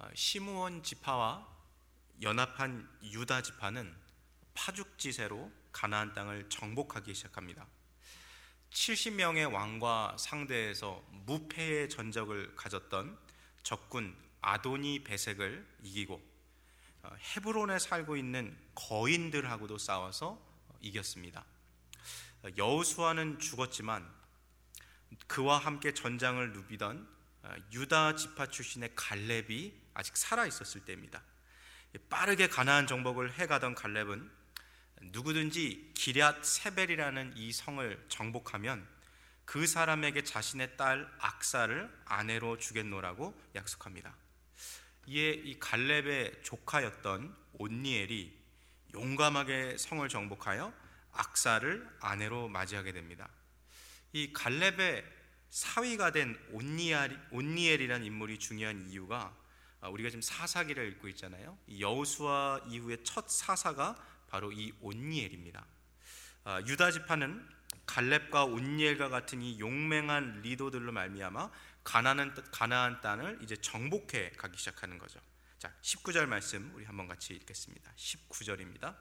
시므온 지파와 연합한 유다 지파는 파죽지세로 가나안 땅을 정복하기 시작합니다. 70명의 왕과 상대해서 무패의 전적을 가졌던 적군 아도니 베색을 이기고 헤브론에 살고 있는 거인들하고도 싸워서 이겼습니다. 여호수아는 죽었지만 그와 함께 전장을 누비던 유다 지파 출신의 갈렙이 아직 살아 있었을 때입니다. 빠르게 가나안 정복을 해가던 갈렙은 누구든지 기럇 세벨이라는 이 성을 정복하면 그 사람에게 자신의 딸 악사를 아내로 주겠노라고 약속합니다. 이에 이 갈렙의 조카였던 온니엘이 용감하게 성을 정복하여 악사를 아내로 맞이하게 됩니다. 이 갈렙의 사위가 된 온니엘이라는 인물이 중요한 이유가 우리가 지금 사사기를 읽고 있잖아요. 여호수아 이후의 첫 사사가 바로 이 온니엘입니다. 유다 지파는 갈렙과 온니엘과 같은 이 용맹한 리더들로 말미암아 가나안 땅을 이제 정복해 가기 시작하는 거죠. 자, 19절 말씀 우리 한번 같이 읽겠습니다. 19절입니다.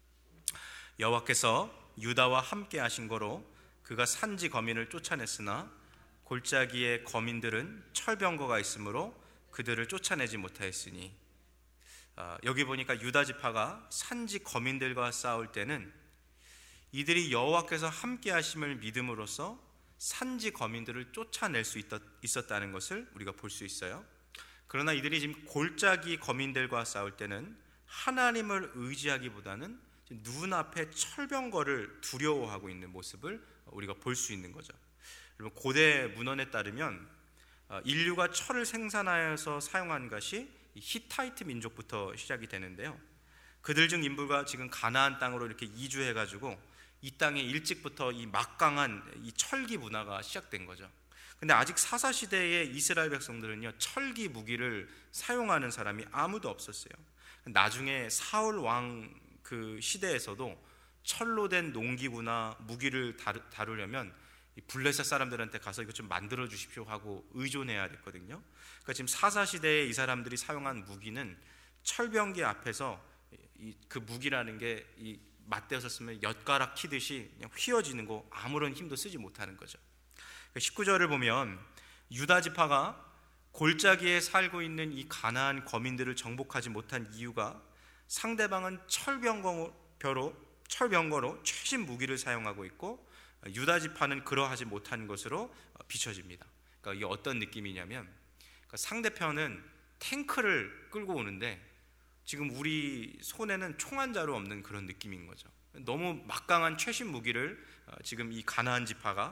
여호와께서 유다와 함께 하신 거로 그가 산지 거민을 쫓아냈으나 골짜기의 거민들은 철병거가 있으므로 그들을 쫓아내지 못하였으니. 여기 보니까 유다 지파가 산지 거민들과 싸울 때는 이들이 여호와께서 함께 하심을 믿음으로써 산지 거민들을 쫓아낼 수 있었다는 것을 우리가 볼 수 있어요. 그러나 이들이 지금 골짜기 거민들과 싸울 때는 하나님을 의지하기보다는 눈앞에 철병거를 두려워하고 있는 모습을 우리가 볼 수 있는 거죠. 여러분, 고대 문헌에 따르면 인류가 철을 생산하여서 사용한 것이 히타이트 민족부터 시작이 되는데요. 그들 중 인부가 지금 가나안 땅으로 이렇게 이주해가지고 이 땅에 일찍부터 이 막강한 이 철기 문화가 시작된 거죠. 근데 아직 사사 시대의 이스라엘 백성들은요, 철기 무기를 사용하는 사람이 아무도 없었어요. 나중에 사울 왕 그 시대에서도 철로 된 농기구나 무기를 다루려면 블레셋 사람들한테 가서 이거 좀 만들어 주십시오 하고 의존해야 됐거든요. 그러니까 지금 사사 시대에 이 사람들이 사용한 무기는 철병기 앞에서 그 무기라는 게 이 맞대어서 쓰면 엿가락 키듯이 그냥 휘어지는 거, 아무런 힘도 쓰지 못하는 거죠. 19절을 보면 유다 지파가 골짜기에 살고 있는 이 가나안 거민들을 정복하지 못한 이유가 상대방은 철병거로 최신 무기를 사용하고 있고 유다 지파는 그러하지 못한 것으로 비춰집니다. 그러니까 이게 어떤 느낌이냐면, 그러니까 상대편은 탱크를 끌고 오는데 지금 우리 손에는 총 한 자루 없는 그런 느낌인 거죠. 너무 막강한 최신 무기를 지금 이 가나안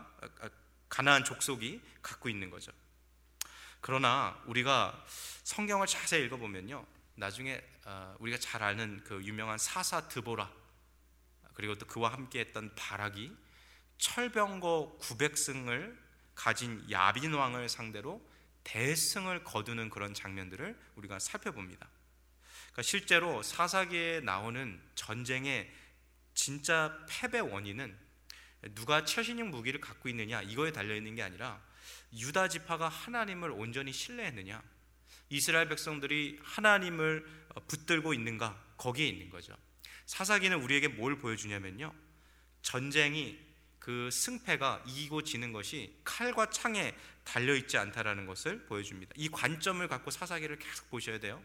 족속이 갖고 있는 거죠. 그러나 우리가 성경을 자세히 읽어보면요, 나중에 우리가 잘 아는 그 유명한 사사 드보라, 그리고 또 그와 함께했던 바락이 철병거 900승을 가진 야빈 왕을 상대로 대승을 거두는 그런 장면들을 우리가 살펴봅니다. 그러니까 실제로 사사기에 나오는 전쟁의 진짜 패배 원인은 누가 최신형 무기를 갖고 있느냐 이거에 달려있는 게 아니라 유다 지파가 하나님을 온전히 신뢰했느냐, 이스라엘 백성들이 하나님을 붙들고 있는가, 거기에 있는 거죠. 사사기는 우리에게 뭘 보여주냐면요, 전쟁이 그 승패가 이기고 지는 것이 칼과 창에 달려있지 않다라는 것을 보여줍니다. 이 관점을 갖고 사사기를 계속 보셔야 돼요.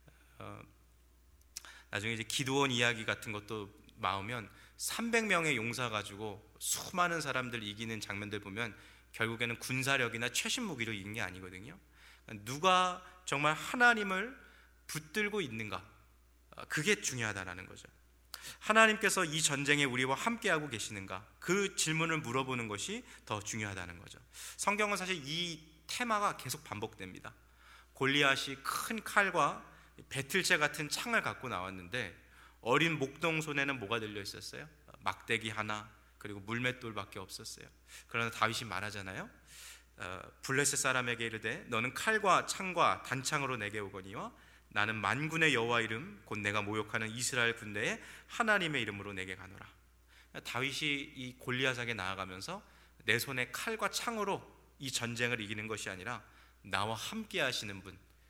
나중에 이제 기드온 이야기 같은 것도 나오면 300명의 용사 가지고 수많은 사람들 이기는 장면들 보면 결국에는 군사력이나 최신 무기로 이긴 게 아니거든요. 누가 정말 하나님을 붙들고 있는가, 그게 중요하다는 거죠. 하나님께서 이 전쟁에 우리와 함께하고 계시는가, 그 질문을 물어보는 것이 더 중요하다는 거죠. 성경은 사실 이 테마가 계속 반복됩니다. 골리앗이 큰 칼과 배틀채 같은 창을 갖고 나왔는데 어린 목동 손에는 뭐가 들려 있었어요? 막대기 하나, 그리고 물맷돌밖에 없었어요. 그러나 다윗이 말하잖아요. 블레셋 사람에게 이르되 너는 칼과 창과 단창으로 내게 오거니와 나는 만군의 여호와 이름 곧 내가 모욕하는 이스라엘 군대의 하나님의 이름으로 내게 가노라. 다윗이 이 골리앗에게 나아가면서 내 손에 칼과 창으로 이 전쟁을 이기는 것이 아니라 나와 함께 하시는 분,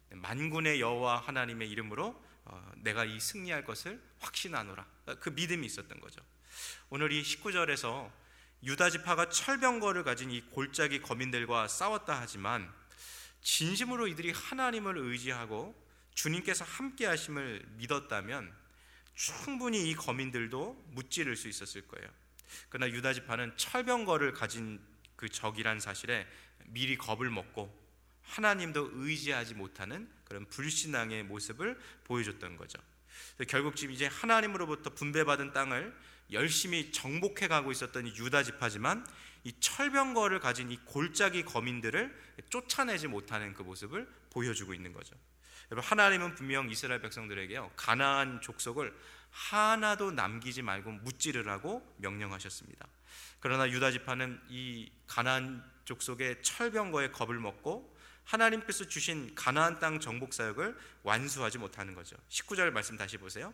만군의 여호와 하나님의 이름으로 내가 이 승리할 것을 확신하노라. 그 믿음이 있었던 거죠. 오늘 이 19절에서 유다 지파가 철병거를 가진 이 골짜기 거민들과 싸웠다 하지만 진심으로 이들이 하나님을 의지하고 주님께서 함께 하심을 믿었다면 충분히 이 거민들도 무찌를 수 있었을 거예요. 그러나 유다 지파는 철병거를 가진 그 적이란 사실에 미리 겁을 먹고 하나님도 의지하지 못하는 그런 불신앙의 모습을 보여줬던 거죠. 결국 지금 이제 하나님으로부터 분배받은 땅을 열심히 정복해 가고 있었던 이 유다 지파지만 이 철병거를 가진 이 골짜기 거민들을 쫓아내지 못하는 그 모습을 보여주고 있는 거죠. 여러분, 하나님은 분명 이스라엘 백성들에게요, 가나안 족속을 하나도 남기지 말고 무찌르라고 명령하셨습니다. 그러나 유다 지파는 이 가나안 족속의 철병거에 겁을 먹고 하나님께서 주신 가나안 땅 정복 사역을 완수하지 못하는 거죠. 19절 말씀 다시 보세요.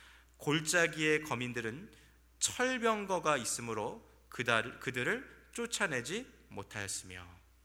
골짜기의 거민들은 철병거가 있으므로 그들을 쫓아내지 못하였으며,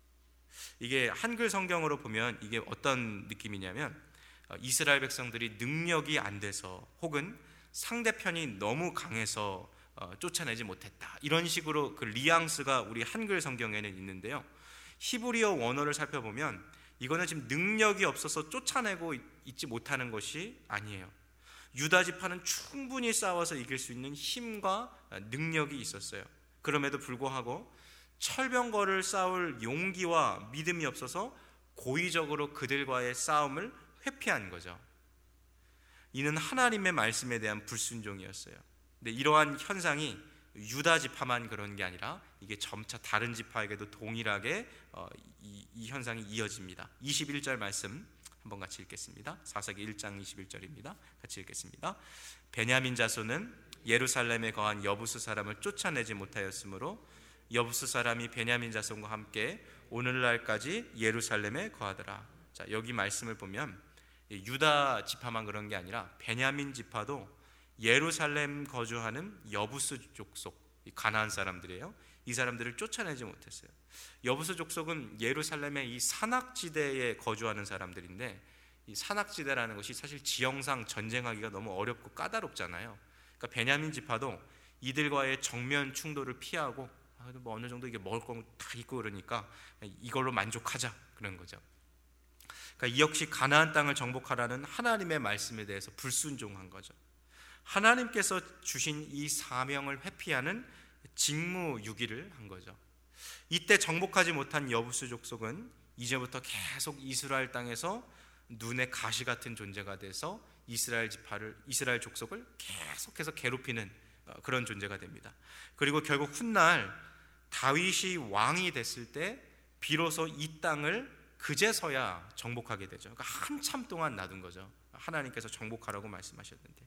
이게 한글 성경으로 보면 이게 어떤 느낌이냐면 이스라엘 백성들이 능력이 안 돼서 혹은 상대편이 너무 강해서 쫓아내지 못했다, 이런 식으로 그 뉘앙스가 우리 한글 성경에는 있는데요, 히브리어 원어를 살펴보면 이거는 지금 능력이 없어서 쫓아내고 있지 못하는 것이 아니에요. 유다 지파는 충분히 싸워서 이길 수 있는 힘과 능력이 있었어요. 그럼에도 불구하고 철병거를 싸울 용기와 믿음이 없어서 고의적으로 그들과의 싸움을 회피한 거죠. 이는 하나님의 말씀에 대한 불순종이었어요. 근데 이러한 현상이 유다 지파만 그런 게 아니라 이게 점차 다른 지파에게도 동일하게 이 현상이 이어집니다. 21절 말씀 한번 같이 읽겠습니다. 사사기 1장 21절입니다. 같이 읽겠습니다. 베냐민 자손은 예루살렘에 거한 여부스 사람을 쫓아내지 못하였으므로 여부스 사람이 베냐민 자손과 함께 오늘날까지 예루살렘에 거하더라. 자, 여기 말씀을 보면 유다 지파만 그런 게 아니라 베냐민 지파도 예루살렘 거주하는 여부스 족속, 가나안 사람들이에요. 이 사람들을 쫓아내지 못했어요. 여부스 족속은 예루살렘의 이 산악지대에 거주하는 사람들인데, 이 산악지대라는 것이 사실 지형상 전쟁하기가 너무 어렵고 까다롭잖아요. 그러니까 베냐민 지파도 이들과의 정면 충돌을 피하고 뭐 어느 정도 이게 먹을 거 다 있고 그러니까 이걸로 만족하자, 그런 거죠. 그러니까 이 역시 가나안 땅을 정복하라는 하나님의 말씀에 대해서 불순종한 거죠. 하나님께서 주신 이 사명을 회피하는 직무유기를 한 거죠. 이때 정복하지 못한 여부스 족속은 이제부터 계속 이스라엘 땅에서 눈에 가시 같은 존재가 돼서 이스라엘 족속을 계속해서 괴롭히는 그런 존재가 됩니다. 그리고 결국 훗날 다윗이 왕이 됐을 때 비로소 이 땅을 그제서야 정복하게 되죠. 그러니까 한참 동안 놔둔 거죠. 하나님께서 정복하라고 말씀하셨는데,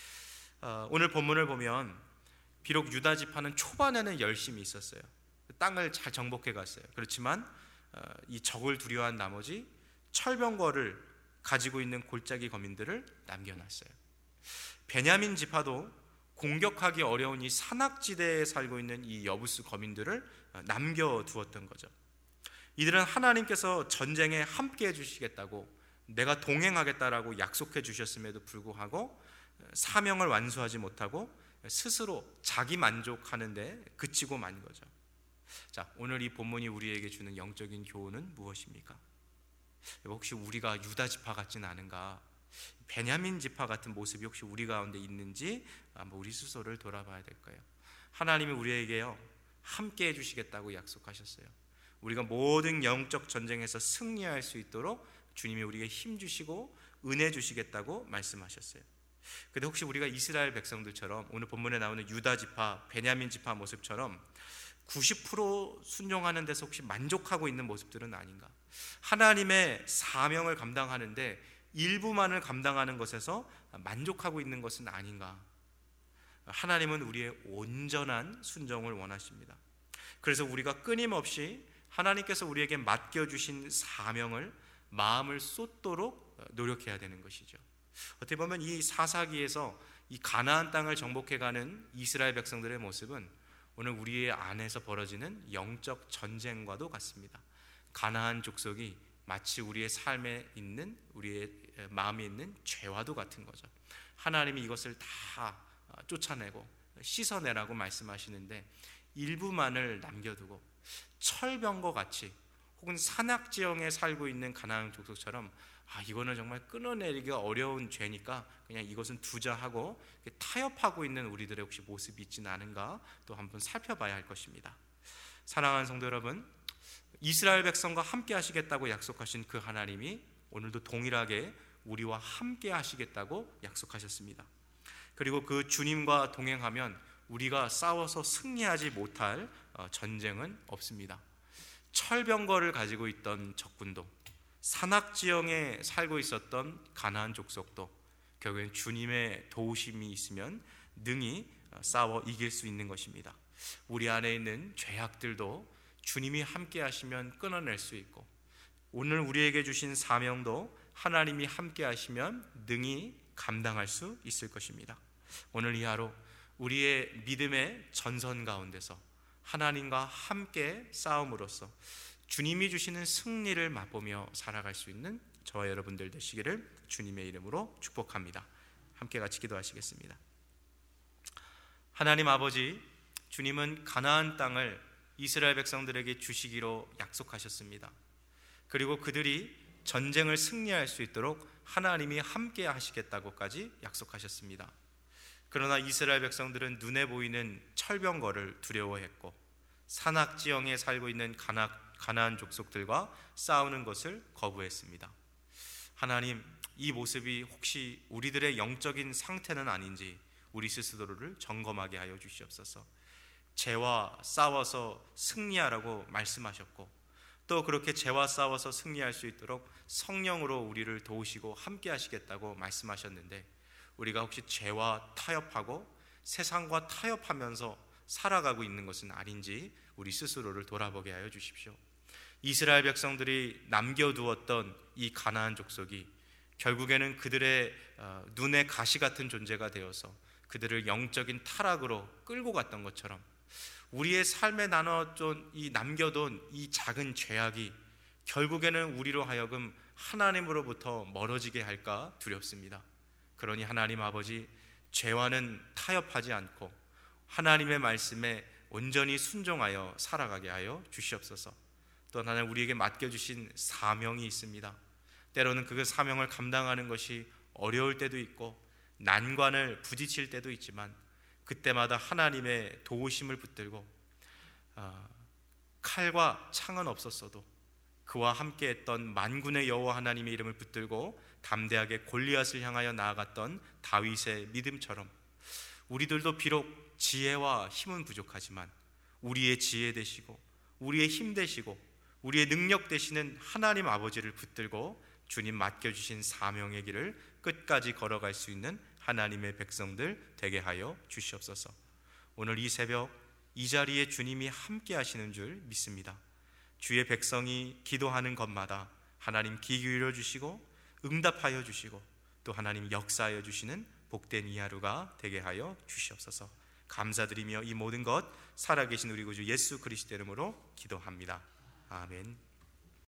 오늘 본문을 보면 비록 유다 지파는 초반에는 열심히 있었어요. 땅을 잘 정복해 갔어요. 그렇지만 이 적을 두려워한 나머지 철병거를 가지고 있는 골짜기 거민들을 남겨놨어요. 베냐민 지파도 공격하기 어려운 이 산악지대에 살고 있는 이 여부스 거민들을 남겨두었던 거죠. 이들은 하나님께서 전쟁에 함께 해주시겠다고, 내가 동행하겠다라고 약속해 주셨음에도 불구하고 사명을 완수하지 못하고 스스로 자기 만족하는 데 그치고 만 거죠. 자, 오늘 이 본문이 우리에게 주는 영적인 교훈은 무엇입니까? 혹시 우리가 유다 지파 같지는 않은가? 베냐민 지파 같은 모습이 혹시 우리 가운데 있는지 한번 우리 스스로를 돌아봐야 될 거예요. 하나님이 우리에게요, 함께 해주시겠다고 약속하셨어요. 우리가 모든 영적 전쟁에서 승리할 수 있도록 주님이 우리에게 힘 주시고 은혜 주시겠다고 말씀하셨어요. 근데 혹시 우리가 이스라엘 백성들처럼 오늘 본문에 나오는 유다 지파, 베냐민 지파 모습처럼 90% 순종하는 데서 혹시 만족하고 있는 모습들은 아닌가? 하나님의 사명을 감당하는데 일부만을 감당하는 것에서 만족하고 있는 것은 아닌가? 하나님은 우리의 온전한 순종을 원하십니다. 그래서 우리가 끊임없이 하나님께서 우리에게 맡겨주신 사명을 마음을 쏟도록 노력해야 되는 것이죠. 어떻게 보면 이 사사기에서 이 가나안 땅을 정복해가는 이스라엘 백성들의 모습은 오늘 우리의 안에서 벌어지는 영적 전쟁과도 같습니다. 가나안 족속이 마치 우리의 삶에 있는, 우리의 마음에 있는 죄와도 같은 거죠. 하나님이 이것을 다 쫓아내고 씻어내라고 말씀하시는데 일부만을 남겨두고 철병거 같이 혹은 산악지형에 살고 있는 가나안 족속처럼 이거는 정말 끊어내기가 어려운 죄니까 그냥 이것은 두자 하고 타협하고 있는 우리들의 혹시 모습이 있지는 않은가 또 한번 살펴봐야 할 것입니다. 사랑하는 성도 여러분, 이스라엘 백성과 함께 하시겠다고 약속하신 그 하나님이 오늘도 동일하게 우리와 함께 하시겠다고 약속하셨습니다. 그리고 그 주님과 동행하면 우리가 싸워서 승리하지 못할 전쟁은 없습니다. 철병거를 가지고 있던 적군도, 산악지형에 살고 있었던 가나안 족속도 결국엔 주님의 도우심이 있으면 능히 싸워 이길 수 있는 것입니다. 우리 안에 있는 죄악들도 주님이 함께 하시면 끊어낼 수 있고, 오늘 우리에게 주신 사명도 하나님이 함께 하시면 능히 감당할 수 있을 것입니다. 오늘 이 하루 우리의 믿음의 전선 가운데서 하나님과 함께 싸움으로써 주님이 주시는 승리를 맛보며 살아갈 수 있는 저와 여러분들 되시기를 주님의 이름으로 축복합니다. 함께 같이 기도하시겠습니다. 하나님 아버지, 주님은 가나안 땅을 이스라엘 백성들에게 주시기로 약속하셨습니다. 그리고 그들이 전쟁을 승리할 수 있도록 하나님이 함께 하시겠다고까지 약속하셨습니다. 그러나 이스라엘 백성들은 눈에 보이는 철병거를 두려워했고 산악지형에 살고 있는 가나안 족속들과 싸우는 것을 거부했습니다. 하나님, 이 모습이 혹시 우리들의 영적인 상태는 아닌지 우리 스스로를 점검하게 하여 주시옵소서. 죄와 싸워서 승리하라고 말씀하셨고 또 그렇게 죄와 싸워서 승리할 수 있도록 성령으로 우리를 도우시고 함께 하시겠다고 말씀하셨는데 우리가 혹시 죄와 타협하고 세상과 타협하면서 살아가고 있는 것은 아닌지 우리 스스로를 돌아보게 하여 주십시오. 이스라엘 백성들이 남겨두었던 이 가나안 족속이 결국에는 그들의 눈에 가시 같은 존재가 되어서 그들을 영적인 타락으로 끌고 갔던 것처럼 우리의 삶에 남겨둔 이 작은 죄악이 결국에는 우리로 하여금 하나님으로부터 멀어지게 할까 두렵습니다. 그러니 하나님 아버지, 죄와는 타협하지 않고 하나님의 말씀에 온전히 순종하여 살아가게 하여 주시옵소서. 또 하나는 우리에게 맡겨주신 사명이 있습니다. 때로는 그 사명을 감당하는 것이 어려울 때도 있고 난관을 부딪힐 때도 있지만 그때마다 하나님의 도우심을 붙들고 칼과 창은 없었어도 그와 함께했던 만군의 여호와 하나님의 이름을 붙들고 담대하게 골리앗을 향하여 나아갔던 다윗의 믿음처럼 우리들도 비록 지혜와 힘은 부족하지만 우리의 지혜 되시고 우리의 힘 되시고 우리의 능력 되시는 하나님 아버지를 붙들고 주님 맡겨주신 사명의 길을 끝까지 걸어갈 수 있는 하나님의 백성들 되게 하여 주시옵소서. 오늘 이 새벽 이 자리에 주님이 함께 하시는 줄 믿습니다. 주의 백성이 기도하는 것마다 하나님 귀 기울여 주시고 응답하여 주시고 또 하나님 역사하여 주시는 복된 이 하루가 되게 하여 주시옵소서. 감사드리며 이 모든 것 살아계신 우리 구주 예수 그리스도 이름으로 기도합니다. 아멘.